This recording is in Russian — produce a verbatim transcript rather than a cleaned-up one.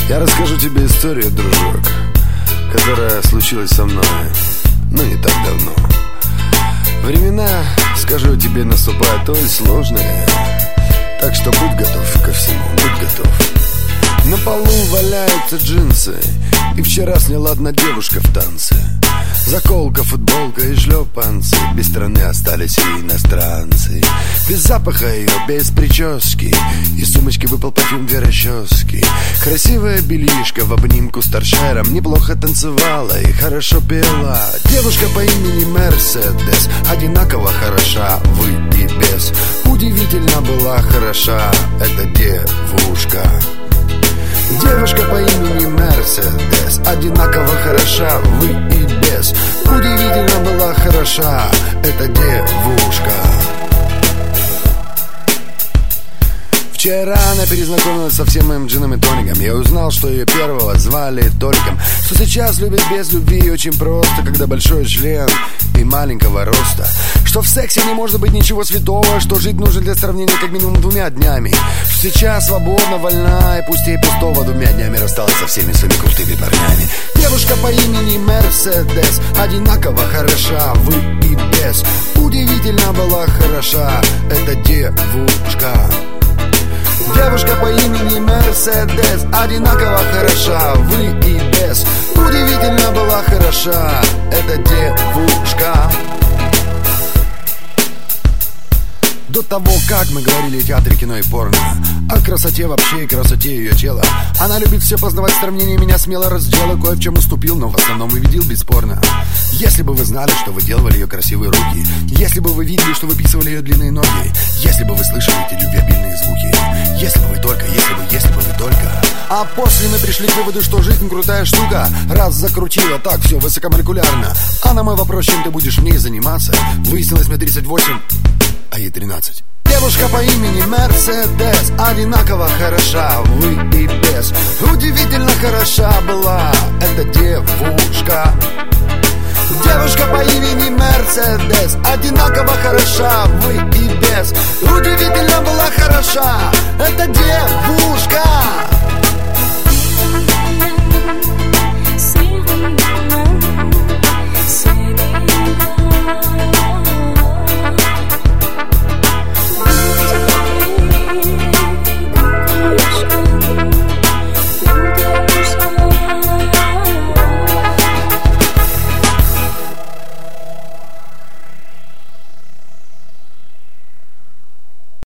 Я расскажу тебе историю, дружок, которая случилась со мной, ну, не так давно. Времена, скажу тебе, наступают ой сложные, так что будь готов ко всему, будь готов. На полу валяются джинсы, и вчера сняла одна девушка в танце. Заколка, футболка и шлепанцы, без страны остались и иностранцы. Без запаха ее, без прически, из сумочки выпал парфюм две расчески. Красивая белишка в обнимку с торшером неплохо танцевала и хорошо пела. Девушка по имени Мерседес, одинаково хороша, вы и без. Удивительно была хороша эта девушка. Девушка по имени Мерседес, одинаково хороша, вы и без. Удивительно была хороша эта девушка. Вчера она перезнакомилась со всем моим джином и тоником. Я узнал, что ее первого звали Толиком, что сейчас любит без любви очень просто, когда большой член и маленького роста, что в сексе не может быть ничего святого, что жить нужно для сравнения как минимум двумя днями, что сейчас свободна, вольна и пусть ей пустого двумя днями рассталась со всеми своими крутыми парнями. Девушка по имени Мерседес, одинаково хороша, вы и без. Удивительно была хороша эта девушка. Девушка по имени Мерседес, одинаково хороша, вы и без. Удивительно была хороша эта девушка. До того, как мы говорили о театре, кино и порно, о красоте вообще и красоте ее тела. Она любит все познавать, сравнение меня смело раздела. Кое в чем уступил, но в основном увидел бесспорно. Если бы вы знали, что выделывали ее красивые руки, если бы вы видели, что выписывали ее длинные ноги, если бы вы слышали эти любвеобильные звуки, если бы вы только, если бы, если бы вы только. А после мы пришли к выводу, что жизнь крутая штука. Раз закрутила, так все высокомолекулярно. А на мой вопрос, чем ты будешь в ней заниматься, выяснилось мне тридцать восемь, а ей тринадцать. Девушка по имени Мерседес, одинаково хороша, вы и без. Удивительно хороша была эта девушка. Девушка по имени Мерседес, одинаково хороша, вы и без. Удивительно была хороша эта девушка.